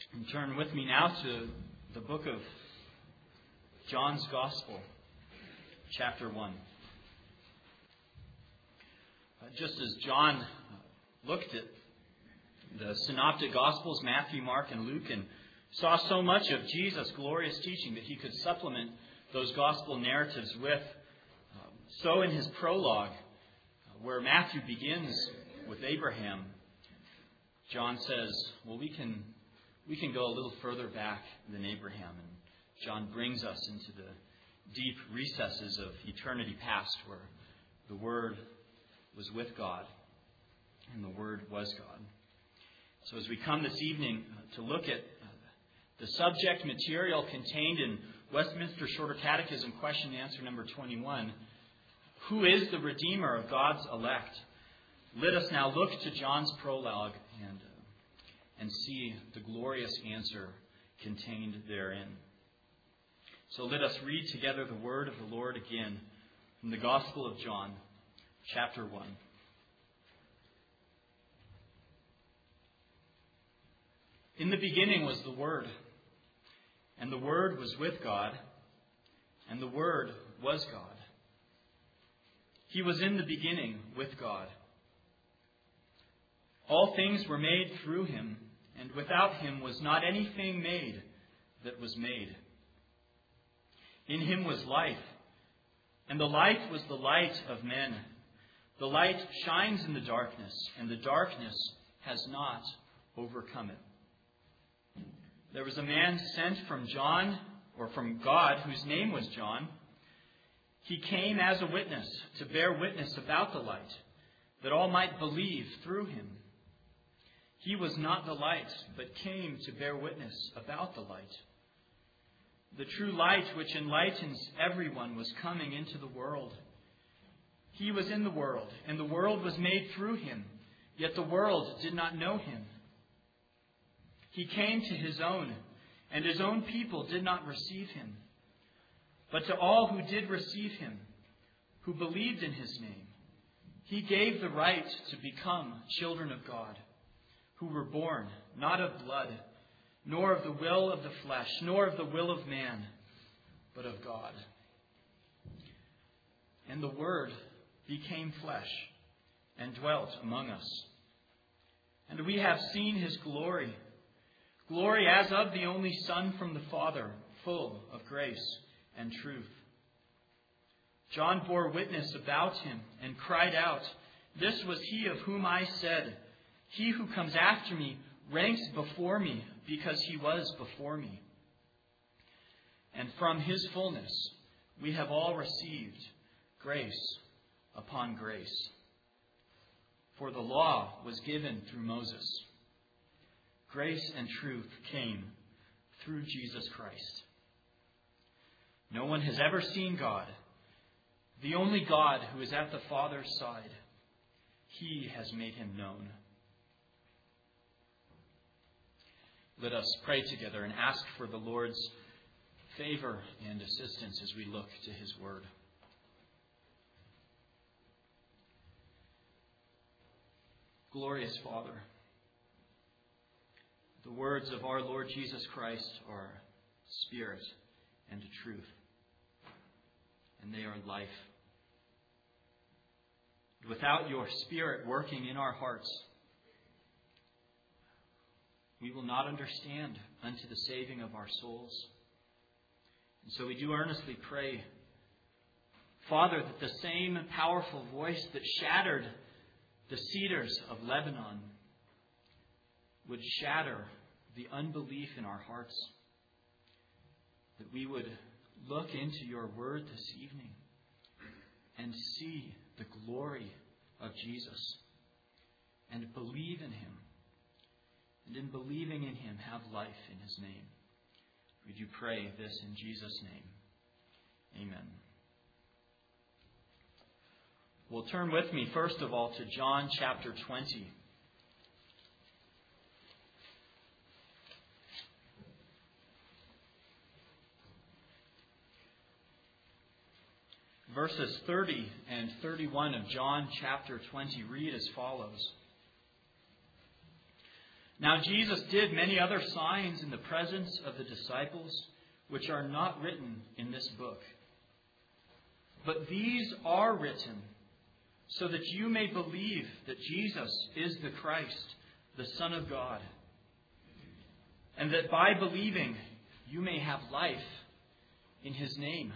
And turn with me now to the book of John's Gospel, chapter 1. Just as John looked at the synoptic Gospels, Matthew, Mark, and Luke, and saw so much of Jesus' glorious teaching that he could supplement those Gospel narratives with, so in his prologue, where Matthew begins with Abraham, John says, well, we can go a little further back than Abraham. And John brings us into the deep recesses of eternity past, where the Word was with God and the Word was God. So as we come this evening to look at the subject material contained in Westminster Shorter Catechism, question and answer number 21, who is the Redeemer of God's elect? Let us now look to John's prologue and see the glorious answer contained therein. So let us read together the word of the Lord again from the Gospel of John, chapter 1. In the beginning was the Word, and the Word was with God, and the Word was God. He was in the beginning with God. All things were made through Him, and without Him was not anything made that was made. In Him was life, and the light was the light of men. The light shines in the darkness, and the darkness has not overcome it. There was a man sent from God, whose name was John. He came as a witness to bear witness about the light, that all might believe through him. He was not the light, but came to bear witness about the light. The true light which enlightens everyone was coming into the world. He was in the world, and the world was made through him, yet the world did not know him. He came to his own, and his own people did not receive him. But to all who did receive him, who believed in his name, he gave the right to become children of God, who were born not of blood, nor of the will of the flesh, nor of the will of man, but of God. And the Word became flesh and dwelt among us. And we have seen his glory, glory as of the only Son from the Father, full of grace and truth. John bore witness about him and cried out, "This was he of whom I said, 'He who comes after me ranks before me, because he was before me.' And from his fullness we have all received grace upon grace. For the law was given through Moses. Grace and truth came through Jesus Christ. No one has ever seen God, the only God who is at the Father's side. He has made him known." Let us pray together and ask for the Lord's favor and assistance as we look to his word. Glorious Father, the words of our Lord Jesus Christ are spirit and truth, and they are life. Without your Spirit working in our hearts, we will not understand unto the saving of our souls. And so we do earnestly pray, Father, that the same powerful voice that shattered the cedars of Lebanon would shatter the unbelief in our hearts, that we would look into your word this evening and see the glory of Jesus and believe in him, and in believing in him have life in his name. We do pray this in Jesus' name. Amen. Well, turn with me first of all to John chapter 20. Verses 30 and 31 of John chapter 20 read as follows. Now Jesus did many other signs in the presence of the disciples, which are not written in this book. But these are written so that you may believe that Jesus is the Christ, the Son of God, and that by believing you may have life in His name.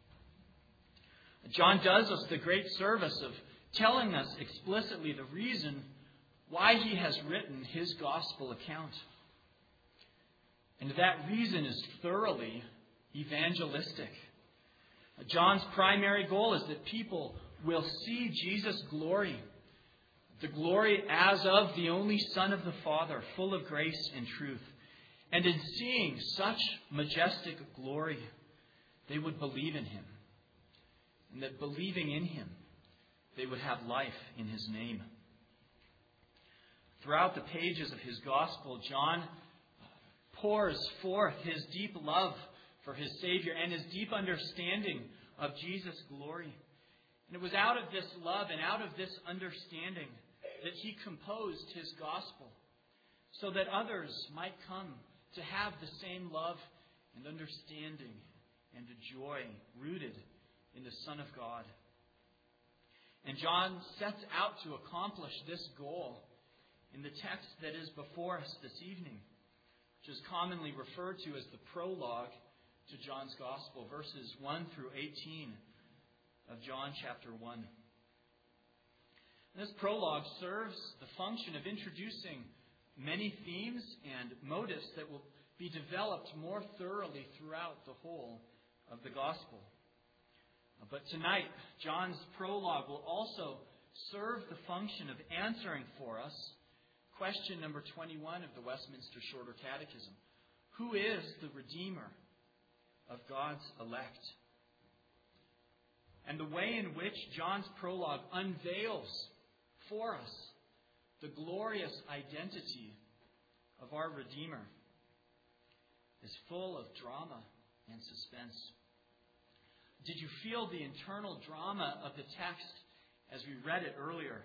John does us the great service of telling us explicitly the reason why he has written his gospel account. And that reason is thoroughly evangelistic. John's primary goal is that people will see Jesus' glory, the glory as of the only Son of the Father, full of grace and truth. And in seeing such majestic glory, they would believe in Him. And that believing in Him, they would have life in His name. Throughout the pages of his gospel, John pours forth his deep love for his Savior and his deep understanding of Jesus' glory. And it was out of this love and out of this understanding that he composed his gospel, so that others might come to have the same love and understanding and joy rooted in the Son of God. And John sets out to accomplish this goal in the text that is before us this evening, which is commonly referred to as the prologue to John's Gospel, verses 1 through 18 of John chapter 1. This prologue serves the function of introducing many themes and motives that will be developed more thoroughly throughout the whole of the Gospel. But tonight, John's prologue will also serve the function of answering for us question number 21 of the Westminster Shorter Catechism. Who is the Redeemer of God's elect? And the way in which John's prologue unveils for us the glorious identity of our Redeemer is full of drama and suspense. Did you feel the internal drama of the text as we read it earlier?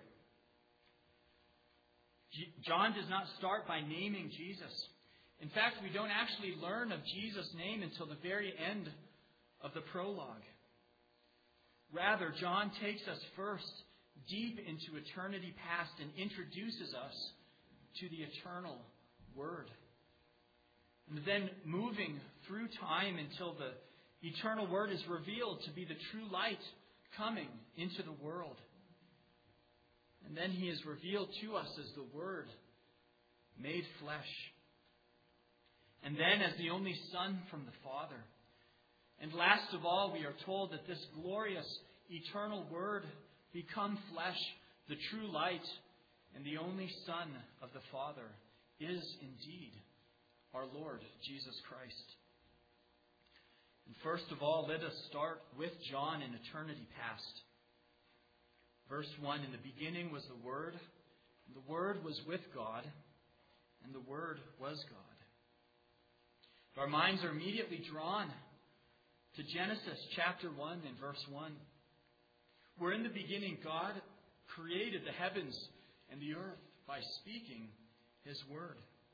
John does not start by naming Jesus. In fact, we don't actually learn of Jesus' name until the very end of the prologue. Rather, John takes us first deep into eternity past and introduces us to the eternal Word. And then moving through time until the eternal Word is revealed to be the true light coming into the world. And then He is revealed to us as the Word made flesh. And then as the only Son from the Father. And last of all, we are told that this glorious eternal Word become flesh, the true light, and the only Son of the Father is indeed our Lord Jesus Christ. And first of all, let us start with John in eternity past. Verse 1, in the beginning was the Word, and the Word was with God, and the Word was God. Our minds are immediately drawn to Genesis chapter 1 and verse 1, where in the beginning God created the heavens and the earth by speaking His Word.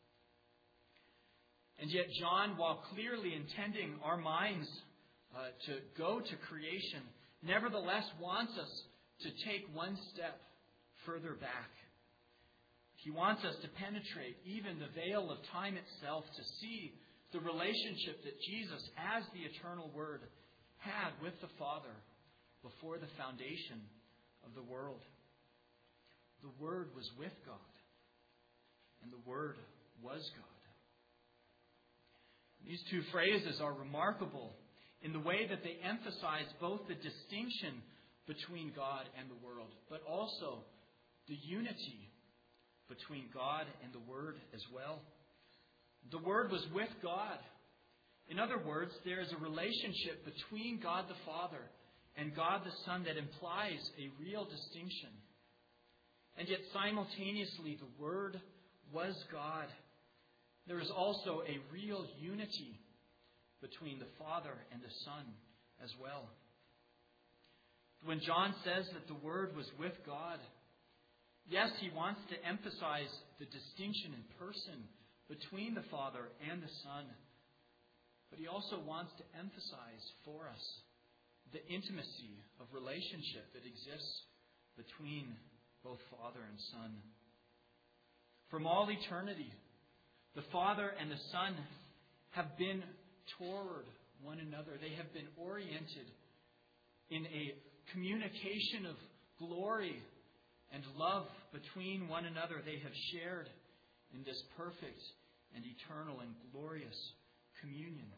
And yet John, while clearly intending our minds to go to creation, nevertheless wants us to take one step further back. He wants us to penetrate even the veil of time itself to see the relationship that Jesus, as the eternal Word, had with the Father before the foundation of the world. The Word was with God, and the Word was God. These two phrases are remarkable in the way that they emphasize both the distinction between God and the world, but also the unity between God and the Word as well. The Word was with God. In other words, there is a relationship between God the Father and God the Son that implies a real distinction. And yet simultaneously, the Word was God. There is also a real unity between the Father and the Son as well. When John says that the Word was with God, Yes, he wants to emphasize the distinction in person between the Father and the Son. But he also wants to emphasize for us the intimacy of relationship that exists between both Father and Son. From all eternity, the Father and the Son have been toward one another. They have been oriented in a communication of glory and love between one another. They have shared in this perfect and eternal and glorious communion.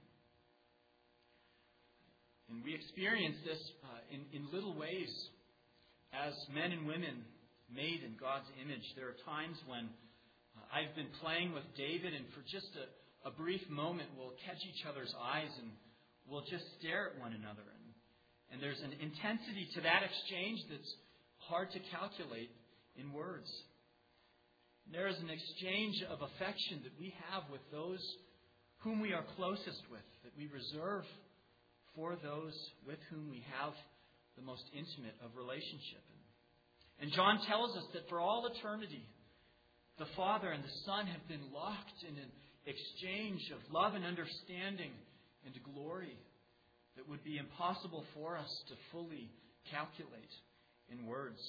And we experience this in little ways as men and women made in God's image. There are times when I've been playing with David, and for just a brief moment we'll catch each other's eyes and we'll just stare at one another. And there's an intensity to that exchange that's hard to calculate in words. There is an exchange of affection that we have with those whom we are closest with, that we reserve for those with whom we have the most intimate of relationship. And John tells us that for all eternity, the Father and the Son have been locked in an exchange of love and understanding and glory that would be impossible for us to fully calculate in words.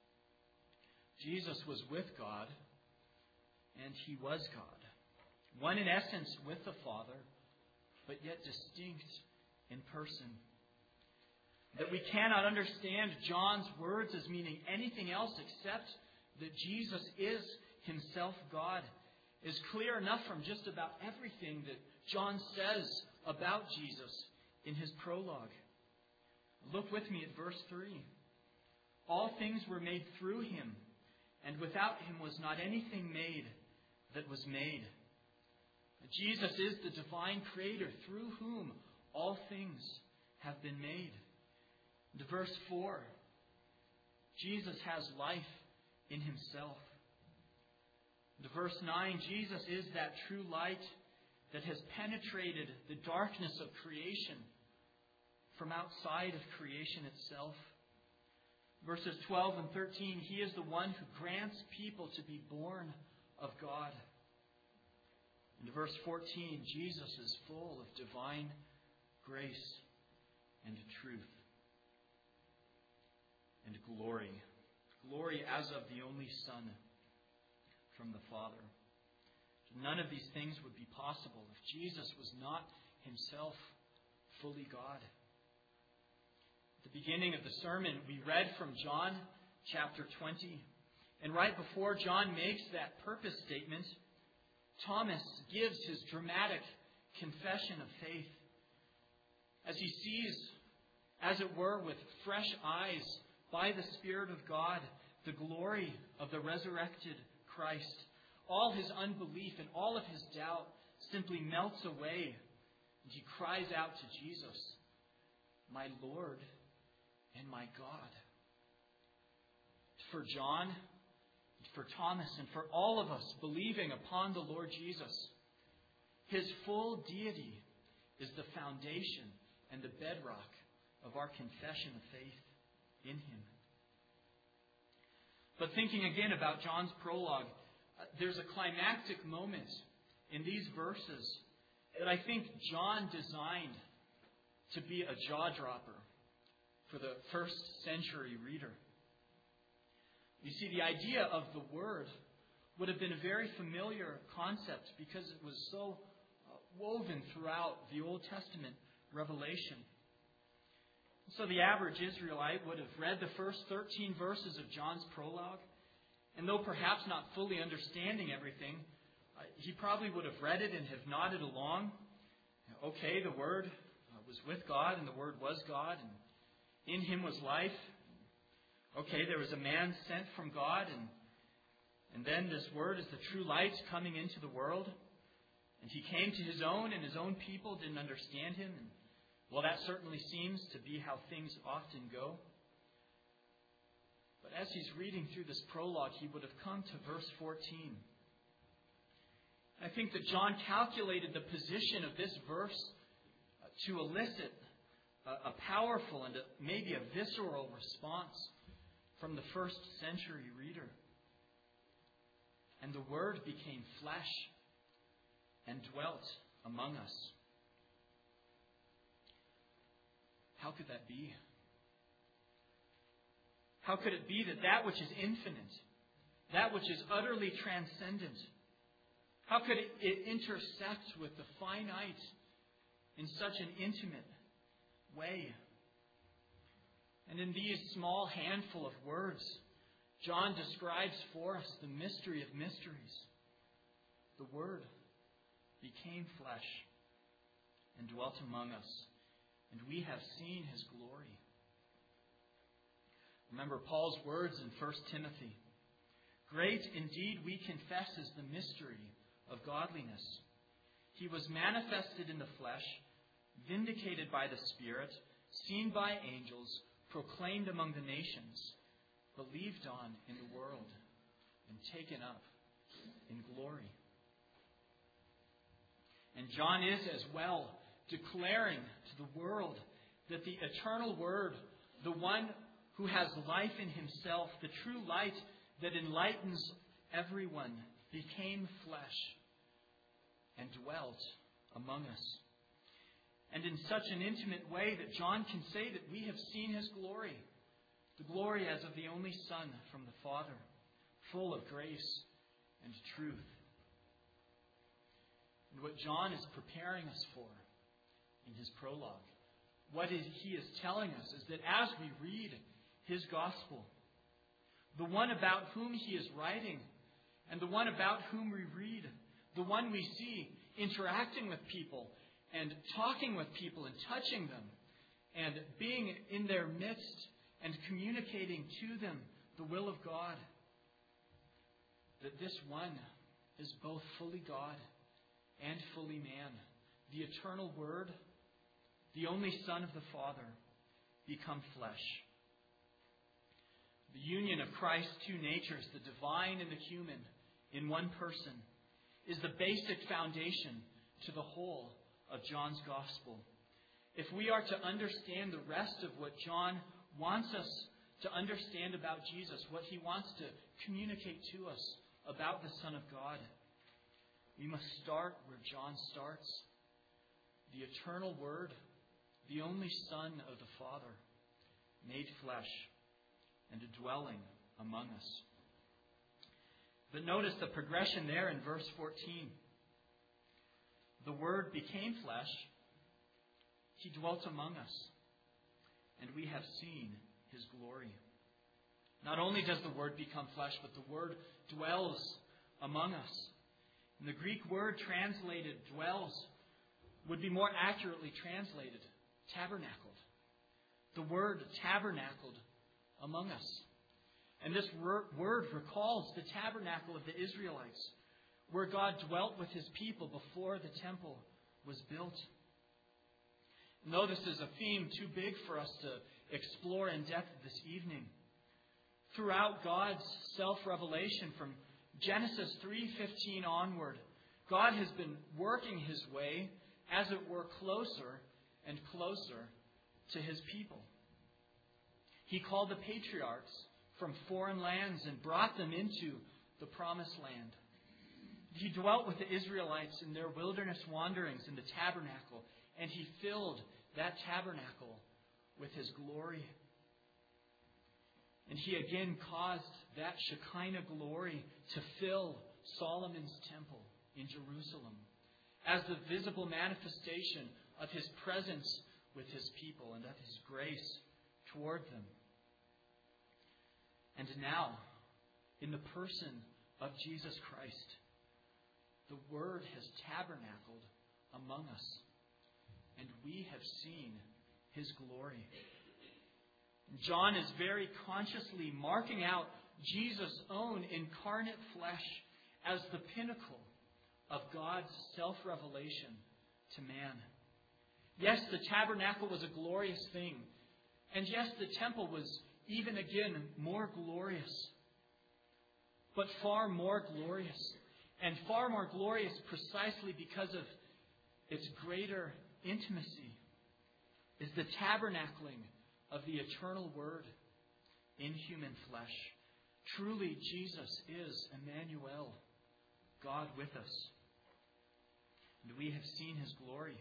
Jesus was with God, and He was God. One in essence with the Father, but yet distinct in person. That we cannot understand John's words as meaning anything else except that Jesus is Himself God is clear enough from just about everything that John says about Jesus in his prologue. Look with me at verse 3. All things were made through Him, and without Him was not anything made that was made. Jesus is the divine Creator through whom all things have been made. And verse 4. Jesus has life in Himself. And verse 9. Jesus is that true light that has penetrated the darkness of creation from outside of creation itself. Verses 12 and 13, He is the one who grants people to be born of God. And verse 14, Jesus is full of divine grace and truth and glory. Glory as of the only Son from the Father. None of these things would be possible if Jesus was not Himself fully God. At the beginning of the sermon, we read from John chapter 20. And right before John makes that purpose statement, Thomas gives his dramatic confession of faith. As he sees, as it were, with fresh eyes, by the Spirit of God, the glory of the resurrected Christ, all his unbelief and all of his doubt simply melts away. And he cries out to Jesus, "My Lord and my God." For John, for Thomas, and for all of us believing upon the Lord Jesus, His full deity is the foundation and the bedrock of our confession of faith in Him. But thinking again about John's prologue, there's a climactic moment in these verses that I think John designed to be a jaw-dropper for the first century reader. You see, the idea of the Word would have been a very familiar concept because it was so woven throughout the Old Testament revelation. So the average Israelite would have read the first 13 verses of John's prologue, and though perhaps not fully understanding everything, he probably would have read it and have nodded along. Okay, the Word was with God, and the Word was God, and in Him was life. Okay, there was a man sent from God, and then this Word is the true light coming into the world. And He came to His own, and His own people didn't understand Him. And, well, that certainly seems to be how things often go. But as he's reading through this prologue, he would have come to verse 14. I think that John calculated the position of this verse to elicit a powerful and maybe a visceral response from the first century reader. And the Word became flesh and dwelt among us. How could that be? How could it be that that which is infinite, that which is utterly transcendent, how could it intersect with the finite in such an intimate way? And in these small handful of words, John describes for us the mystery of mysteries. The Word became flesh and dwelt among us, and we have seen His glory. Remember Paul's words in 1 Timothy. Great indeed, we confess, is the mystery of godliness. He was manifested in the flesh, vindicated by the Spirit, seen by angels, proclaimed among the nations, believed on in the world, and taken up in glory. And John is as well declaring to the world that the eternal Word, the one who has life in Himself, the true light that enlightens everyone, became flesh and dwelt among us. And in such an intimate way that John can say that we have seen His glory, the glory as of the only Son from the Father, full of grace and truth. And what John is preparing us for in his prologue, what he is telling us is that as we read his gospel, the one about whom he is writing and the one about whom we read, the one we see interacting with people and talking with people and touching them and being in their midst and communicating to them the will of God, that this one is both fully God and fully man, the eternal Word, the only Son of the Father, become flesh. The union of Christ's two natures, the divine and the human, in one person, is the basic foundation to the whole of John's Gospel. If we are to understand the rest of what John wants us to understand about Jesus, what he wants to communicate to us about the Son of God, we must start where John starts. The eternal Word, the only Son of the Father, made flesh and a dwelling among us. But notice the progression there in verse 14. The Word became flesh. He dwelt among us. And we have seen His glory. Not only does the Word become flesh, but the Word dwells among us. And the Greek word translated dwells would be more accurately translated tabernacled. The word tabernacled among us. And this word recalls the tabernacle of the Israelites, where God dwelt with His people before the temple was built. And though this is a theme too big for us to explore in depth this evening, throughout God's self-revelation from Genesis 3:15 onward, God has been working His way, as it were, closer and closer to His people. He called the patriarchs from foreign lands and brought them into the promised land. He dwelt with the Israelites in their wilderness wanderings in the tabernacle, and He filled that tabernacle with His glory. And He again caused that Shekinah glory to fill Solomon's temple in Jerusalem as the visible manifestation of His presence with His people and of His grace toward them. And now, in the person of Jesus Christ, the Word has tabernacled among us, and we have seen His glory. John is very consciously marking out Jesus' own incarnate flesh as the pinnacle of God's self-revelation to man. Yes, the tabernacle was a glorious thing. And yes, the temple was even again more glorious. But far more glorious. And far more glorious precisely because of its greater intimacy is the tabernacling of the eternal Word in human flesh. Truly, Jesus is Emmanuel, God with us. And we have seen His glory.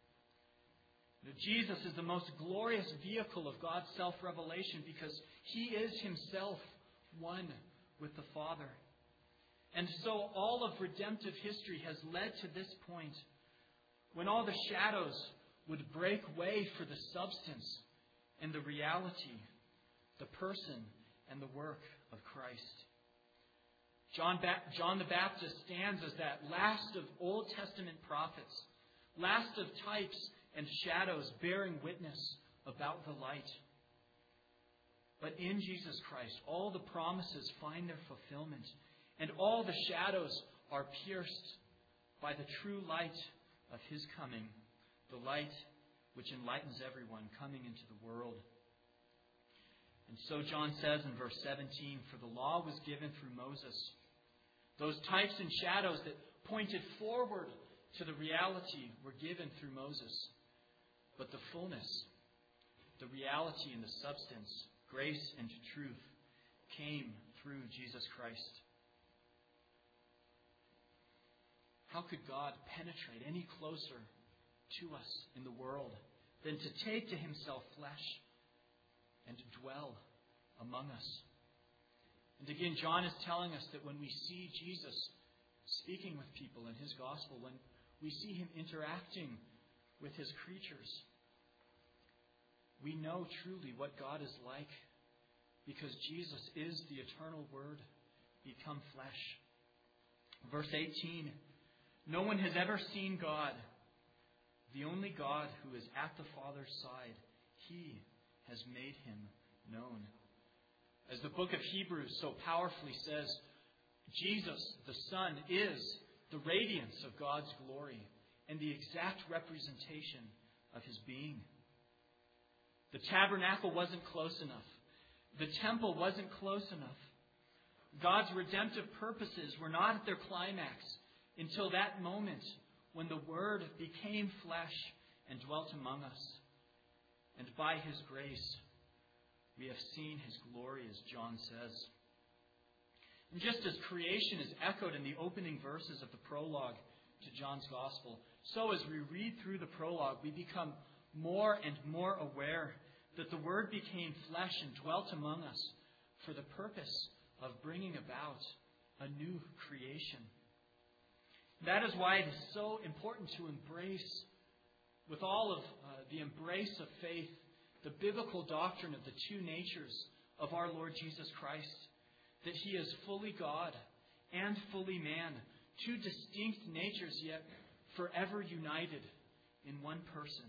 Jesus is the most glorious vehicle of God's self-revelation because He is Himself one with the Father. And so all of redemptive history has led to this point when all the shadows would break way for the substance and the reality, the person and the work of Christ. John the Baptist stands as that last of Old Testament prophets, last of types and shadows bearing witness about the light. But in Jesus Christ, all the promises find their fulfillment, and all the shadows are pierced by the true light of His coming, the light which enlightens everyone coming into the world. And so John says in verse 17, "For the law was given through Moses." Those types and shadows that pointed forward to the reality were given through Moses. But the fullness, the reality and the substance, grace and truth came through Jesus Christ. How could God penetrate any closer to us in the world than to take to Himself flesh and to dwell among us? And again, John is telling us that when we see Jesus speaking with people in His gospel, when we see Him interacting with His creatures, we know truly what God is like because Jesus is the eternal Word become flesh. Verse 18, "No one has ever seen God, the only God who is at the Father's side. He has made Him known." As the book of Hebrews so powerfully says, Jesus, the Son, is the radiance of God's glory and the exact representation of His being. The tabernacle wasn't close enough. The temple wasn't close enough. God's redemptive purposes were not at their climax until that moment when the Word became flesh and dwelt among us. And by His grace, we have seen His glory, as John says. And just as creation is echoed in the opening verses of the prologue to John's Gospel, so as we read through the prologue, we become more and more aware that the Word became flesh and dwelt among us for the purpose of bringing about a new creation. That is why it is so important to embrace, with all of the embrace of faith, the biblical doctrine of the two natures of our Lord Jesus Christ, that He is fully God and fully man, two distinct natures yet forever united in one person.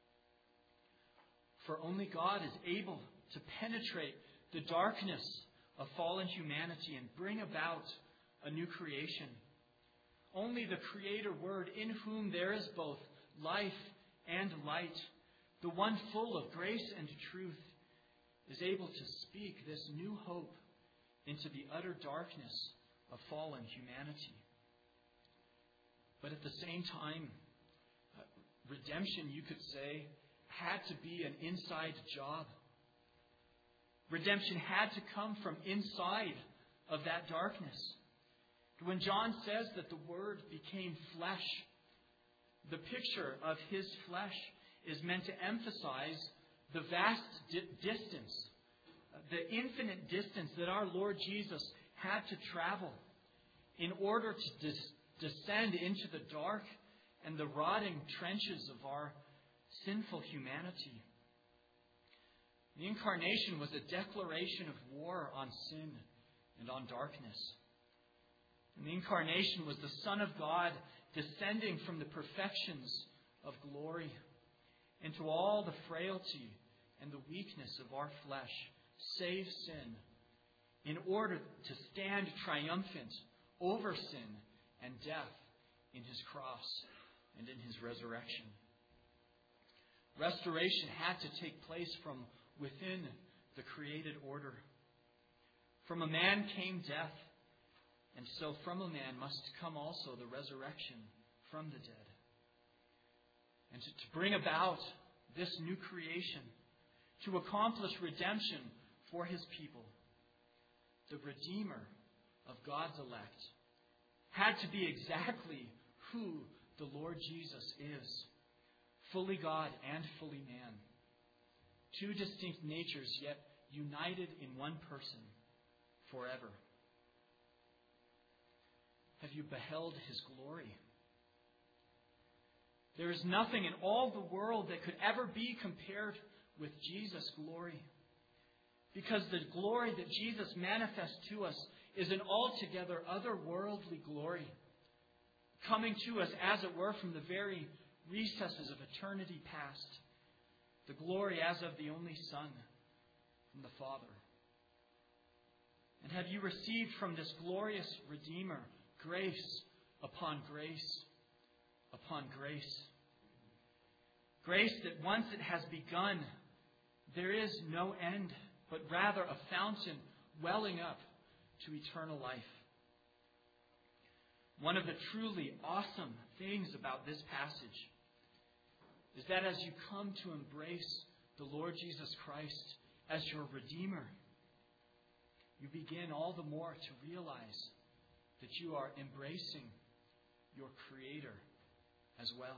For only God is able to penetrate the darkness of fallen humanity and bring about a new creation. Only the Creator Word, in whom there is both life and light, the one full of grace and truth, is able to speak this new hope into the utter darkness of fallen humanity. But at the same time, redemption, you could say, had to be an inside job. Redemption had to come from inside of that darkness. When John says that the Word became flesh, the picture of His flesh is meant to emphasize the vast distance, the infinite distance that our Lord Jesus had to travel in order to descend into the dark and the rotting trenches of our sinful humanity. The Incarnation was a declaration of war on sin and on darkness. And the Incarnation was the Son of God descending from the perfections of glory into all the frailty and the weakness of our flesh, save sin, in order to stand triumphant over sin and death in His cross and in His resurrection. Restoration had to take place from within the created order. From a man came death, and so from a man must come also the resurrection from the dead. And to bring about this new creation, to accomplish redemption for His people, the Redeemer of God's elect had to be exactly who the Lord Jesus is. Fully God and fully man. Two distinct natures, yet united in one person forever. Have you beheld His glory? There is nothing in all the world that could ever be compared with Jesus' glory. Because the glory that Jesus manifests to us is an altogether otherworldly glory, coming to us, as it were, from the very recesses of eternity past. The glory as of the only Son from the Father. And have you received from this glorious Redeemer grace upon grace upon grace? Grace that once it has begun, there is no end, but rather a fountain welling up to eternal life. One of the truly awesome things about this passage is that as you come to embrace the Lord Jesus Christ as your Redeemer, you begin all the more to realize that you are embracing your Creator as well.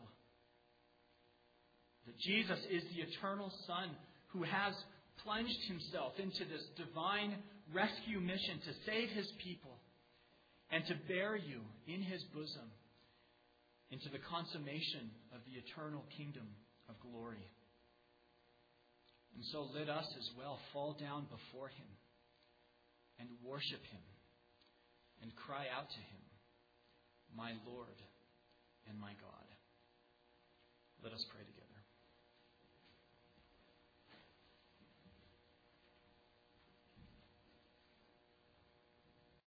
That Jesus is the eternal Son who has plunged Himself into this divine rescue mission to save His people and to bear you in His bosom into the consummation of the eternal kingdom of glory. And so let us as well fall down before Him and worship Him and cry out to Him, "My Lord and my God." Let us pray together.